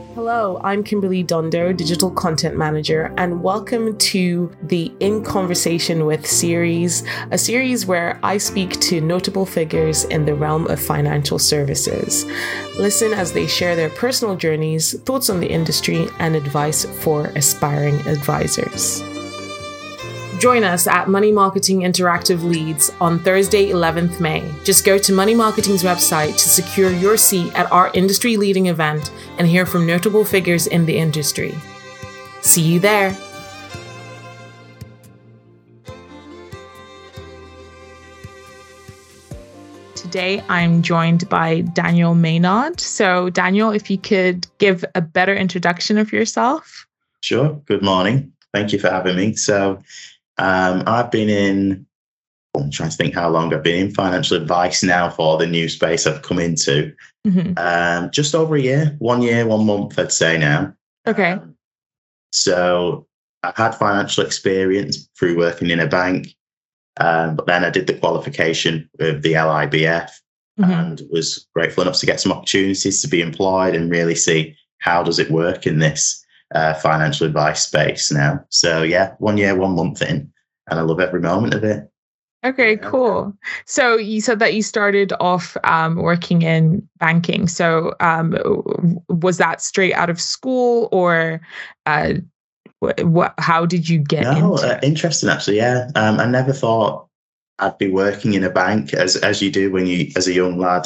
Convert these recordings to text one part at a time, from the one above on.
Hello, I'm Kimberly Dundo, Digital Content Manager, and welcome to the In Conversation With series, a series where I speak to notable figures in the realm of financial services. Listen as they share their personal journeys, thoughts on the industry, and advice for aspiring advisors. Join us at Money Marketing Interactive Leads on Thursday, 11th May. Just go to Money Marketing's website to secure your seat at our industry-leading event and hear from notable figures in the industry. See you there. Today, I'm joined by Daniel Maynard. So, Daniel, if you could give a better introduction of yourself. Sure. Good morning. Thank you for having me. I've been I'm trying to think how long I've been in financial advice now for the new space I've come into. Just over a year, 1 year, 1 month, I'd say now. Okay. So I've had financial experience through working in a bank, but then I did the qualification with the LIBF and was grateful enough to get some opportunities to be employed and really see how does it work in this financial advice space now. So yeah, 1 year, 1 month in, and I love every moment of it. Okay, cool. So you said that you started off working in banking. So was that straight out of school, or how did you get into it? Interesting, actually. Yeah, I never thought I'd be working in a bank as you do when you as a young lad.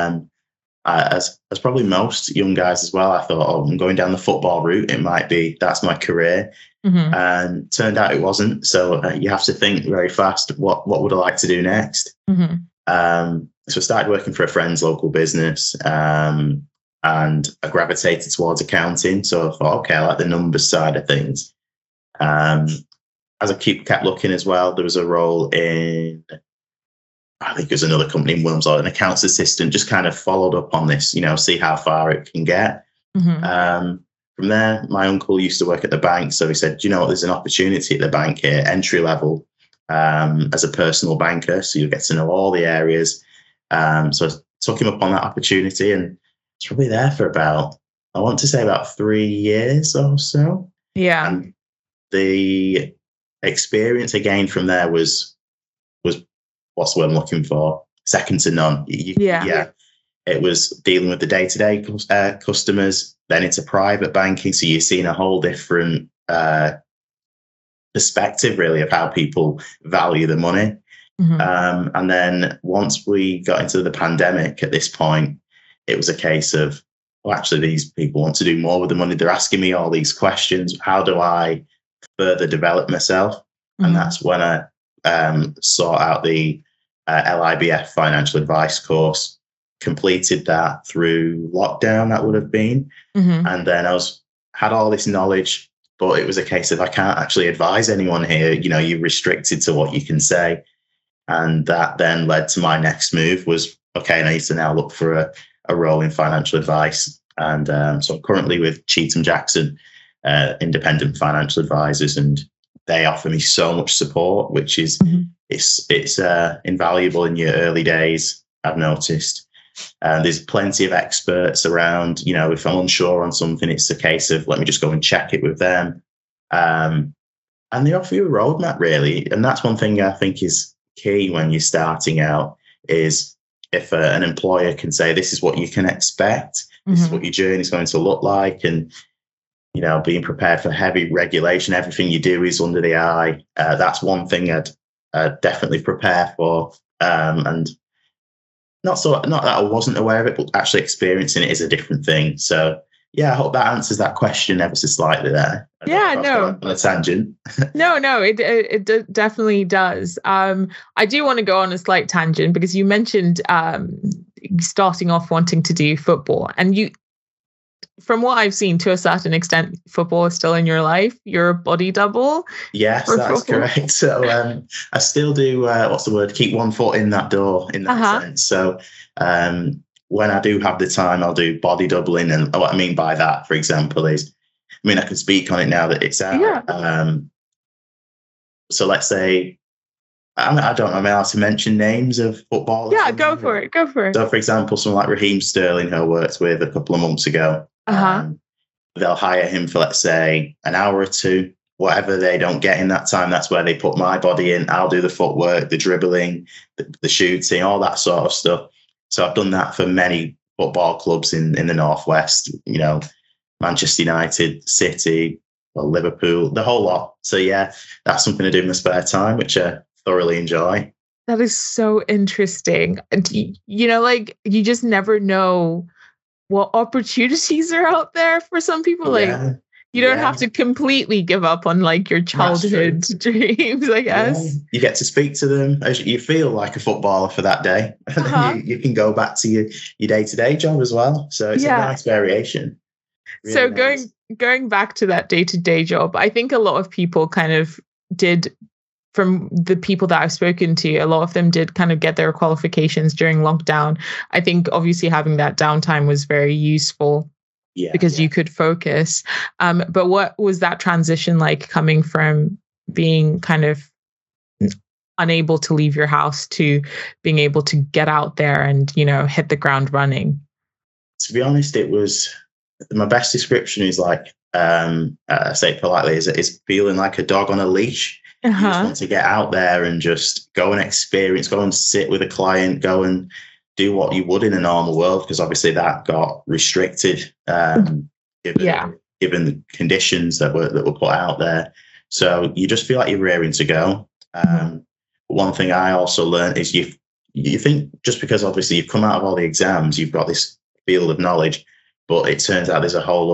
As probably most young guys as well, I thought, I'm going down the football route. It might be that's my career, and turned out it wasn't. So you have to think very fast. What would I like to do next? So I started working for a friend's local business, and I gravitated towards accounting. So I thought, okay, I like the numbers side of things. As I kept looking as well, there was a role in, I think it was another company in Wilmslow, an accounts assistant, just kind of followed up on this, see how far it can get. From there, my uncle used to work at the bank. So he said, there's an opportunity at the bank here, entry level, as a personal banker. So you get to know all the areas. So I took him up on that opportunity, and it's probably there for about 3 years or so. Yeah. And the experience again from there was what's the word I'm looking for? Second to none. Yeah. It was dealing with the day-to-day customers, then into private banking. So you're seeing a whole different perspective, really, of how people value the money. And then once we got into the pandemic at this point, it was a case of, actually, these people want to do more with the money. They're asking me all these questions. How do I further develop myself? And that's when I sought out the LIBF financial advice course, completed that through lockdown, that would have been. And then had all this knowledge, but it was a case of, I can't actually advise anyone here. You're restricted to what you can say. And that then led to my next move was, okay, I need to now look for a role in financial advice. And so I'm currently with Cheetham Jackson, independent financial advisors, and they offer me so much support, which is it's invaluable in your early days, I've noticed. There's plenty of experts around. If I'm unsure on something, it's a case of, let me just go and check it with them. And they offer you a roadmap, really. And that's one thing I think is key when you're starting out, is if an employer can say, this is what you can expect, this is what your journey is going to look like, and being prepared for heavy regulation, everything you do is under the eye. That's one thing I'd definitely prepare for. And not that I wasn't aware of it, but actually experiencing it is a different thing. So yeah, I hope that answers that question ever so slightly there. On a tangent. No, it definitely does. I do want to go on a slight tangent, because you mentioned starting off wanting to do football, and you, from what I've seen, to a certain extent, football is still in your life. You're a body double. Yes, that's correct. So I still do, keep one foot in that door in that sense. So when I do have the time, I'll do body doubling. And what I mean by that, for example, is, I can speak on it now that it's out. Yeah. So let's say, I don't know, am I allowed to mention names of footballers? Yeah, go for it. So, for example, someone like Raheem Sterling, who I worked with a couple of months ago, they'll hire him for, let's say, an hour or two. Whatever they don't get in that time, that's where they put my body in. I'll do the footwork, the dribbling, the shooting, all that sort of stuff. So I've done that for many football clubs in the Northwest, Manchester United, City, Liverpool, the whole lot. So yeah, that's something to do in my spare time, which I thoroughly enjoy. That is so interesting. You just never know what opportunities are out there for some people. Yeah. You don't have to completely give up on your childhood dreams, I guess. Yeah. You get to speak to them as you feel like a footballer for that day. And then you can go back to your day-to-day job as well. So it's a nice variation. Really so nice. going back to that day-to-day job, I think a lot of people kind of did, from the people that I've spoken to, a lot of them did kind of get their qualifications during lockdown. I think obviously having that downtime was very useful. Because you could focus. But what was that transition like, coming from being kind of unable to leave your house to being able to get out there and, hit the ground running? To be honest, it was, my best description is I say it politely, is feeling like a dog on a leash. You just want to get out there and just go and experience, go and sit with a client, go and do what you would in a normal world, because obviously that got restricted given the conditions that were put out there. So you just feel like you're raring to go. One thing I also learned is you think just because obviously you've come out of all the exams, you've got this field of knowledge, but it turns out there's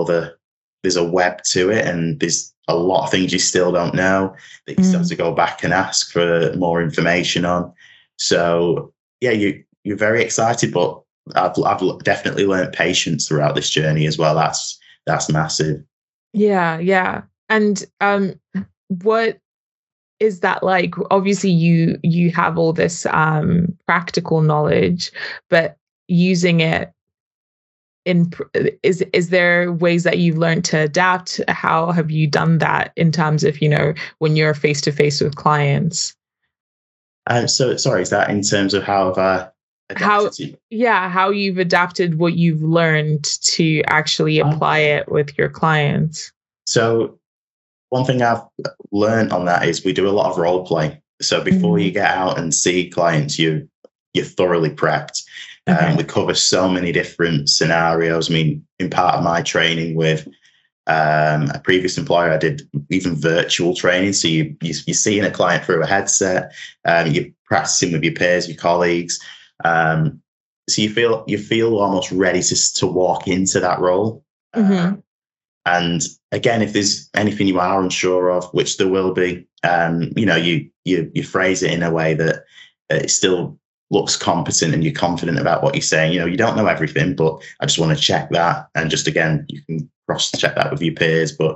a web to it, and there's a lot of things you still don't know that you still have to go back and ask for more information on. So yeah, you're very excited, but I've definitely learned patience throughout this journey as well. That's massive. Yeah. And what is that like? Obviously, you have all this practical knowledge, but using it is there ways that you've learned to adapt? How have you done that in terms of when you're face to face with clients? So sorry, is that in terms of how have I? How you've adapted what you've learned to actually apply it with your clients? So one thing I've learned on that is we do a lot of role play. So before you get out and see clients, you're thoroughly prepped. We cover so many different scenarios. I mean, in part of my training with a previous employer, I did even virtual training. So you're seeing a client through a headset, you're practicing with your peers, your colleagues. So you feel almost ready to walk into that role. And again, if there's anything you are unsure of, which there will be, you phrase it in a way that it still looks competent and you're confident about what you're saying. You don't know everything, but I just want to check that. And just, again, you can cross check that with your peers. But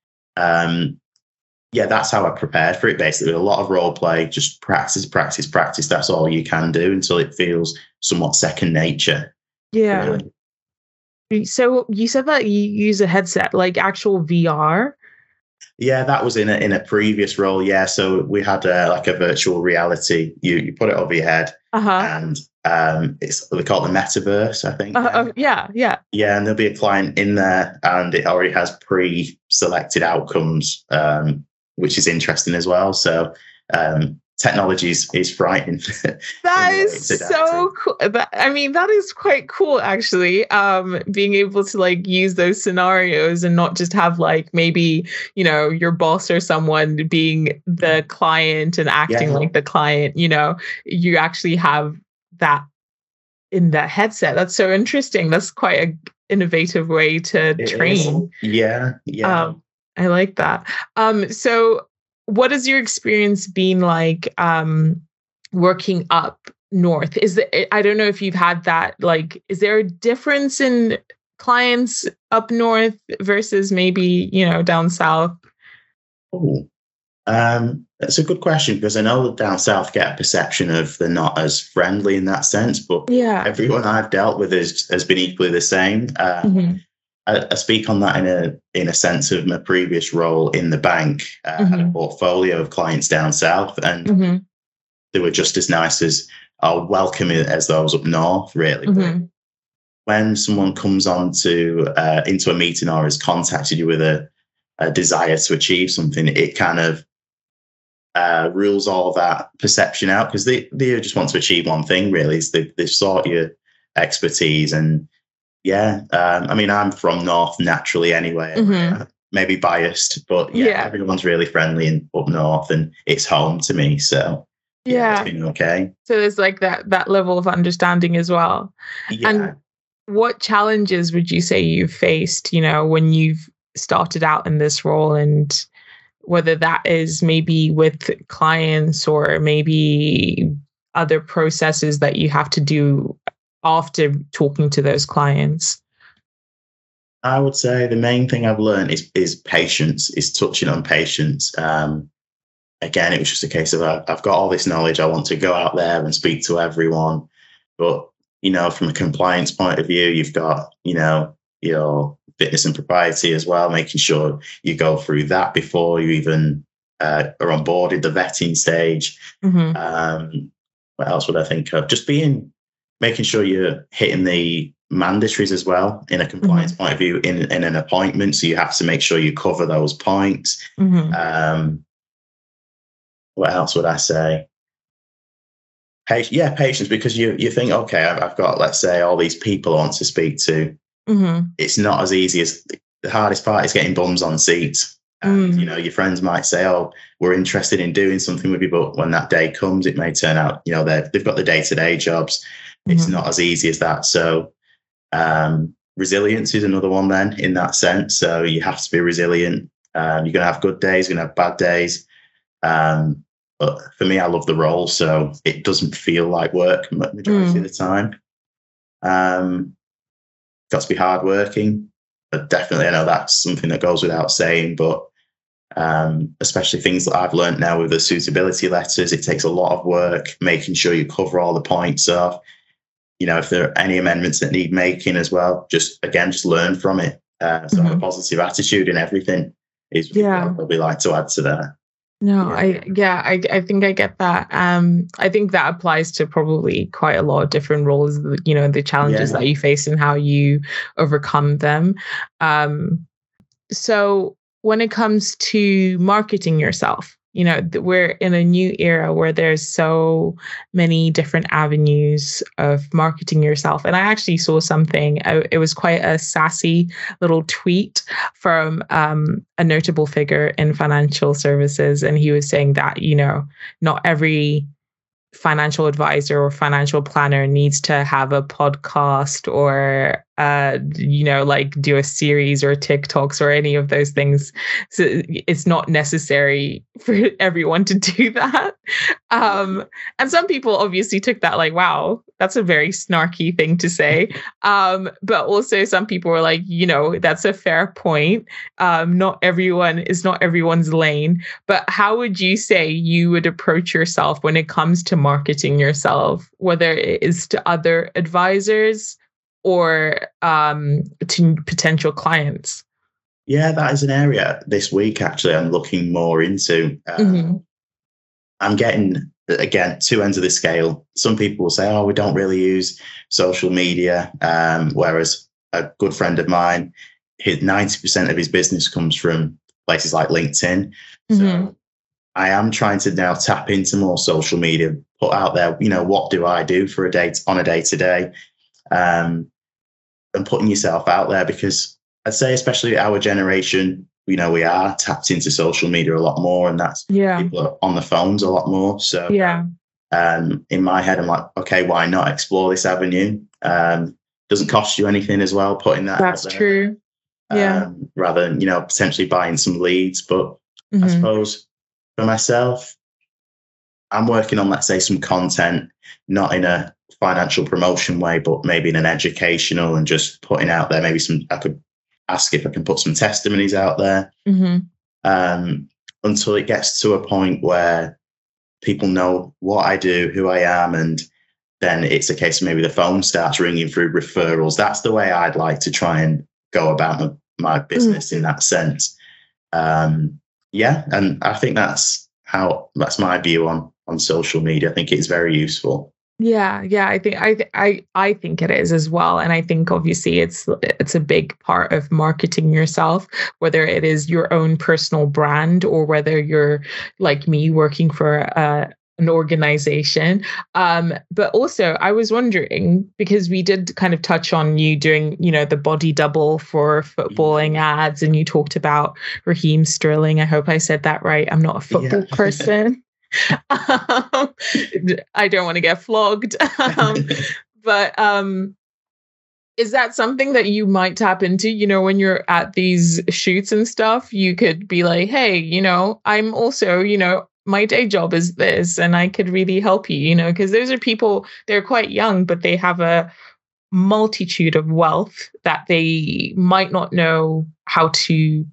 that's how I prepared for it. Basically, a lot of role play, just practice. That's all you can do until it feels somewhat second nature. Yeah. Really. So you said that you use a headset, like actual VR? Yeah, that was in a previous role. Yeah, so we had a virtual reality. You put it over your head, and they call it the metaverse, I think. Yeah, and there'll be a client in there, and it already has pre-selected outcomes, which is interesting as well. So technology is frightening. That is so cool. That is quite cool, actually. Being able to use those scenarios and not just have maybe your boss or someone being the client and acting like the client. You actually have that in that headset. That's so interesting. That's quite an innovative way to train. Yeah. I like that. So what has your experience been like working up north? I don't know if you've had that, is there a difference in clients up north versus maybe, down south? That's a good question, because I know that down south get a perception of they're not as friendly in that sense, but everyone I've dealt with has been equally the same. I speak on that in a sense of my previous role in the bank. I had a portfolio of clients down south, and they were just as nice as welcoming as those up north, really. when someone comes on to into a meeting or has contacted you with a desire to achieve something, it kind of rules all that perception out, because they just want to achieve one thing, really. Is they've sought your expertise. And I mean, I'm from North naturally anyway. Maybe biased, but everyone's really friendly and up north, and it's home to me. So it's been okay. So there's like that level of understanding as well. And what challenges would you say you've faced, when you've started out in this role, and whether that is maybe with clients or maybe other processes that you have to do after talking to those clients? I would say the main thing I've learned is patience, is touching on patience. Again, it was just a case of I've got all this knowledge. I want to go out there and speak to everyone. But, from a compliance point of view, you've got, your fitness and propriety as well, making sure you go through that before you even are on board at the vetting stage. What else would I think of? Just making sure you're hitting the mandatories as well in a compliance point of view in an appointment. So you have to make sure you cover those points. What else would I say? Patience, because you think, okay, I've got, let's say, all these people I want to speak to. It's not as easy as the hardest part is getting bums on seats. And, your friends might say, oh, we're interested in doing something with you. But when that day comes, it may turn out, they've got the day-to-day jobs. It's not as easy as that. So resilience is another one then in that sense. So you have to be resilient. You're going to have good days, you're going to have bad days. But for me, I love the role, so it doesn't feel like work majority of the time. Got to be hardworking, but definitely I know that's something that goes without saying. But especially things that I've learned now with the suitability letters, it takes a lot of work making sure you cover all the points off. If there are any amendments that need making as well, just learn from it. So have a positive attitude in everything is what I'd probably like to add to that. No, I think I get that. I think that applies to probably quite a lot of different roles, the challenges that you face and how you overcome them. So when it comes to marketing yourself, we're in a new era where there's so many different avenues of marketing yourself. And I actually saw something, it was quite a sassy little tweet from a notable figure in financial services. And he was saying that, not every financial advisor or financial planner needs to have a podcast or do a series or TikToks or any of those things. So it's not necessary for everyone to do that. And some people obviously took that like, wow, that's a very snarky thing to say. But also some people were like, that's a fair point. Not everyone's lane. But how would you say you would approach yourself when it comes to marketing yourself, whether it is to other advisors or to potential clients? Yeah, that is an area this week, actually, I'm looking more into. I'm getting, again, two ends of the scale. Some people will say, oh, we don't really use social media, whereas a good friend of mine, 90% of his business comes from places like LinkedIn. So I am trying to now tap into more social media, put out there, what do I do for on a day-to-day? And putting yourself out there, because I'd say especially our generation, we are tapped into social media a lot more, and that's people are on the phones a lot more. So in my head, I'm like, okay, why not explore this avenue? Doesn't cost you anything as well, putting that that's out there. True. Rather than, potentially buying some leads. But I suppose for myself, I'm working on, let's say, some content, not in a financial promotion way, but maybe in an educational, and just putting out there maybe I could ask if I can put some testimonies out there until it gets to a point where people know what I do, who I am, and then it's a case of maybe the phone starts ringing through referrals. That's the way I'd like to try and go about my business in that sense. And I think that's my view on social media. I think it's very useful. Yeah, I think it is as well, and I think obviously it's a big part of marketing yourself, whether it is your own personal brand or whether you're like me working for an organization. But also, I was wondering because we did kind of touch on you doing, the body double for footballing ads, and you talked about Raheem Sterling. I hope I said that right. I'm not a football person. I don't want to get flogged. But is that something that you might tap into, when you're at these shoots and stuff? You could be like, hey, I'm also, my day job is this, and I could really help you, because those are people, they're quite young, but they have a multitude of wealth that they might not know how to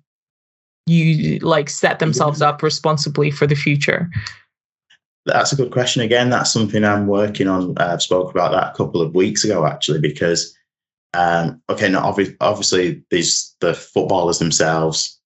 set themselves up responsibly for the future. That's a good question. Again, that's something I'm working on. I've spoke about that a couple of weeks ago, actually, because, obviously the footballers themselves.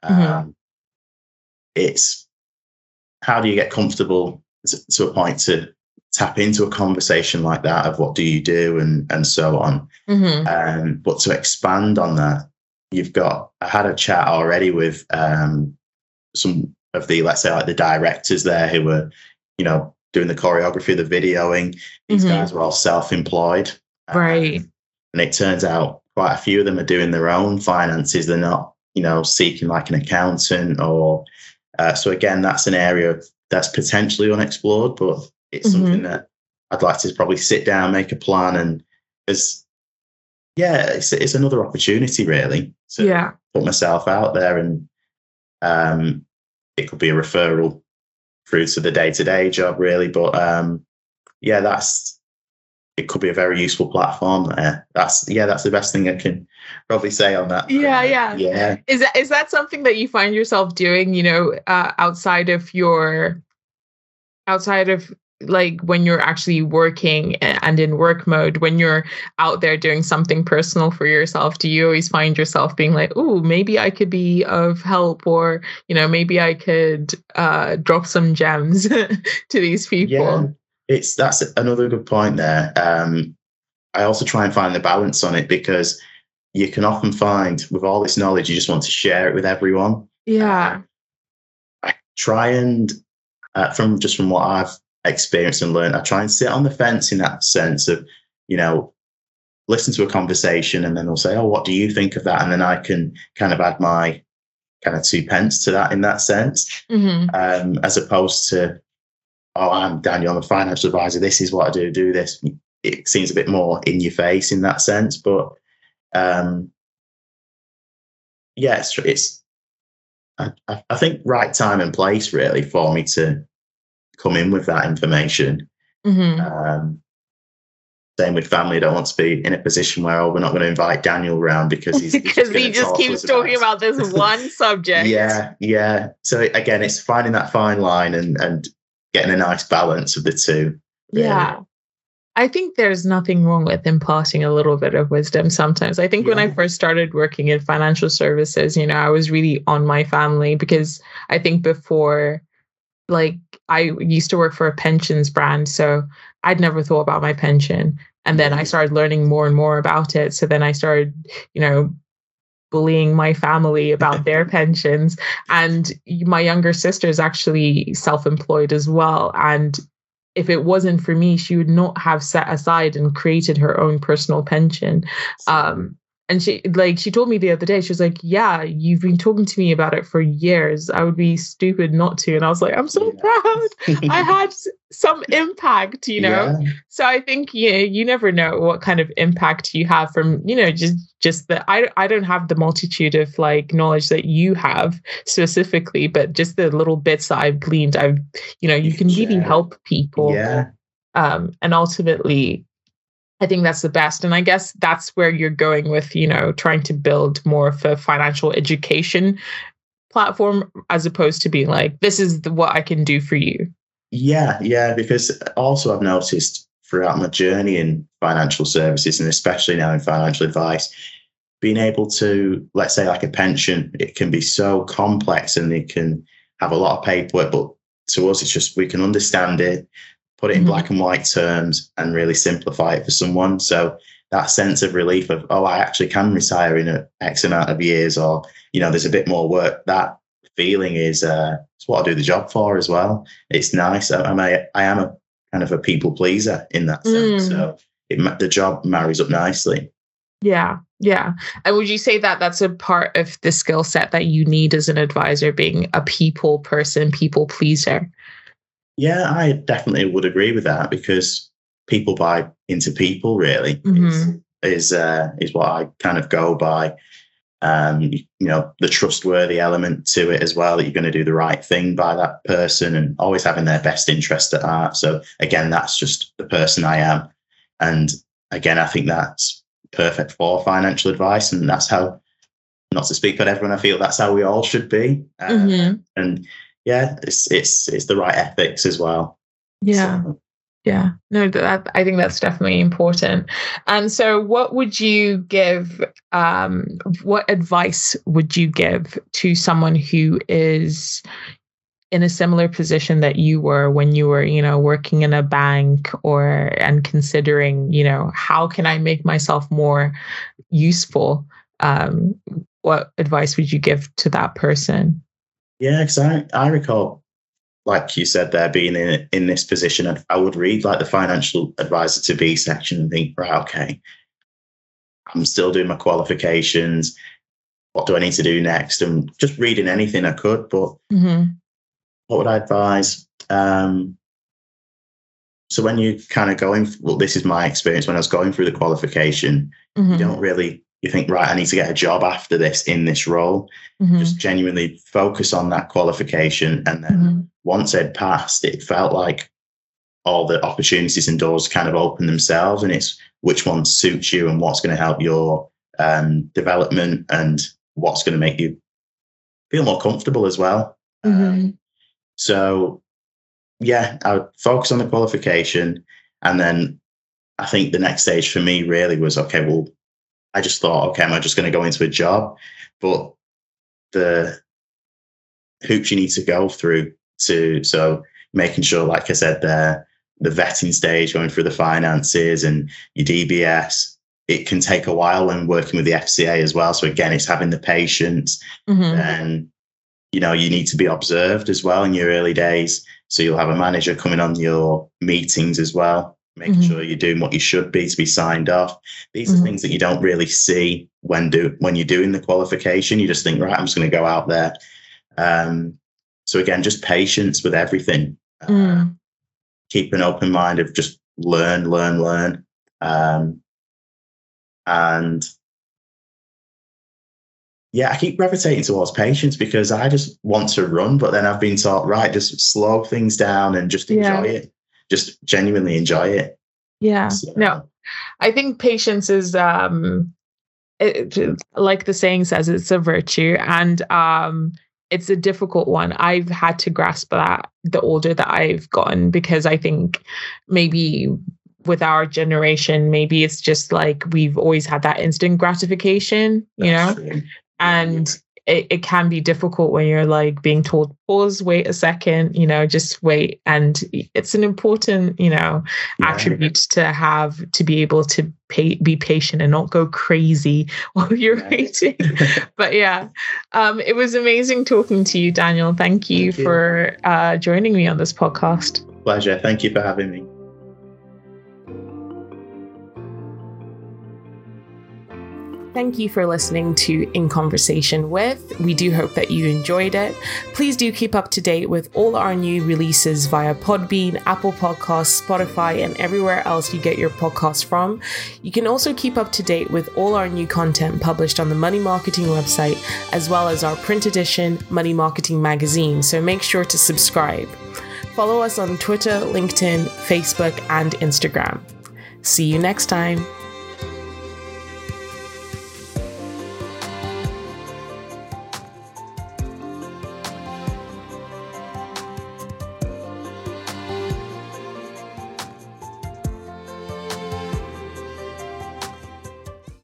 It's how do you get comfortable to a point to tap into a conversation like that of what do you do and so on. But to expand on that, I had a chat already with some of the, let's say, like the directors there who were, doing the choreography, the videoing. These guys are all self-employed. Right. And it turns out quite a few of them are doing their own finances. They're not, seeking like an accountant or, so again, that's an area that's potentially unexplored, but it's something that I'd like to probably sit down, make a plan. And it's another opportunity really to put myself out there, and it could be a referral through to the day-to-day job really, but it could be a very useful platform there. That's the best thing I can probably say on that. Yeah. Is that something that you find yourself doing, outside of like when you're actually working and in work mode, when you're out there doing something personal for yourself? Do you always find yourself being like, oh, maybe I could be of help, or, maybe I could drop some gems to these people? Yeah, that's another good point there. I also try and find the balance on it, because you can often find with all this knowledge, you just want to share it with everyone. Yeah. I try and, from what I've experienced and learned, I try and sit on the fence in that sense of, listen to a conversation and then they'll say, oh, what do you think of that? And then I can kind of add my kind of 2 pence to that in that sense, as opposed to, oh, I'm Daniel, I'm a financial advisor, this is what I do this. It seems a bit more in your face in that sense. But it's I think right time and place really for me to come in with that information. Same with family. I don't want to be in a position where, we're not going to invite Daniel around because he just keeps talking about this one subject. Yeah. So again, it's finding that fine line and getting a nice balance of the two. Really. Yeah. I think there's nothing wrong with imparting a little bit of wisdom sometimes. I think when I first started working in financial services, I was really on my family, because I think before, like, I used to work for a pensions brand, so I'd never thought about my pension. And then I started learning more and more about it. So then I started, bullying my family about their pensions. And my younger sister is actually self-employed as well. And if it wasn't for me, she would not have set aside and created her own personal pension. And she told me the other day, she was like, yeah, you've been talking to me about it for years. I would be stupid not to. And I was like, I'm so proud. I had some impact, Yeah. So I think, you never know what kind of impact you have from, just that. I don't have the multitude of like knowledge that you have specifically, but just the little bits that I've gleaned, you can really help people. Yeah. And ultimately, I think that's the best. And I guess that's where you're going with, trying to build more of a financial education platform, as opposed to being like, this is what I can do for you. Yeah. Because also I've noticed throughout my journey in financial services, and especially now in financial advice, being able to, let's say like a pension, it can be so complex and it can have a lot of paperwork, but to us, it's just, we can understand it. put it in black and white terms and really simplify it for someone. So that sense of relief of, oh, I actually can retire in X amount of years, or, there's a bit more work. That feeling is it's what I do the job for as well. It's nice. I am a kind of a people pleaser in that sense. So the job marries up nicely. Yeah. Yeah. And would you say that that's a part of the skill set that you need as an advisor, being a people person, people pleaser? Yeah, I definitely would agree with that, because people buy into people, really, is what I kind of go by. The trustworthy element to it as well, that you're going to do the right thing by that person and always having their best interest at heart. So again, that's just the person I am. And again, I think that's perfect for financial advice. And that's how, not to speak for everyone, I feel that's how we all should be. And yeah, it's the right ethics as well. Yeah. So. Yeah, no, I think that's definitely important. And so what would you give, what advice would you give to someone who is in a similar position that you were when you were, working in a bank and considering, how can I make myself more useful? What advice would you give to that person? Yeah, because I recall, like you said there, being in this position, I would read like the financial advisor to be section and think, right, okay, I'm still doing my qualifications. What do I need to do next? And just reading anything I could. But what would I advise? So when you kind of going, well, this is my experience when I was going through the qualification, you think, right, I need to get a job after this in this role. Just genuinely focus on that qualification. And then once I'd passed, it felt like all the opportunities and doors kind of open themselves, and it's which one suits you and what's going to help your development and what's going to make you feel more comfortable as well. So, yeah, I would focus on the qualification. And then I think the next stage for me really was, okay, well, I just thought, okay, am I just going to go into a job? But the hoops you need to go through so making sure, like I said, the vetting stage, going through the finances and your DBS, it can take a while when working with the FCA as well. So again, it's having the patience and, you need to be observed as well in your early days. So you'll have a manager coming on your meetings as well, making sure you're doing what you should be to be signed off. These are things that you don't really see when you're doing the qualification. You just think, right, I'm just going to go out there. So again, just patience with everything. Keep an open mind of just learn. And yeah, I keep gravitating towards patience because I just want to run, but then I've been taught, right, just slow things down and just enjoy it. Just genuinely enjoy it. Yeah. So. No, I think patience is, like the saying says, it's a virtue, and it's a difficult one. I've had to grasp that the older that I've gotten, because I think maybe with our generation, maybe it's just like we've always had that instant gratification, and it can be difficult when you're like being told, pause, wait a second, just wait. And it's an important, attribute to have, to be able to be patient and not go crazy while you're waiting. But yeah, it was amazing talking to you, Daniel. Thank you for joining me on this podcast. Pleasure. Thank you for having me. Thank you for listening to In Conversation With. We do hope that you enjoyed it. Please do keep up to date with all our new releases via Podbean, Apple Podcasts, Spotify, and everywhere else you get your podcasts from. You can also keep up to date with all our new content published on the Money Marketing website, as well as our print edition Money Marketing magazine, so make sure to subscribe. Follow us on Twitter, LinkedIn, Facebook, and Instagram. See you next time.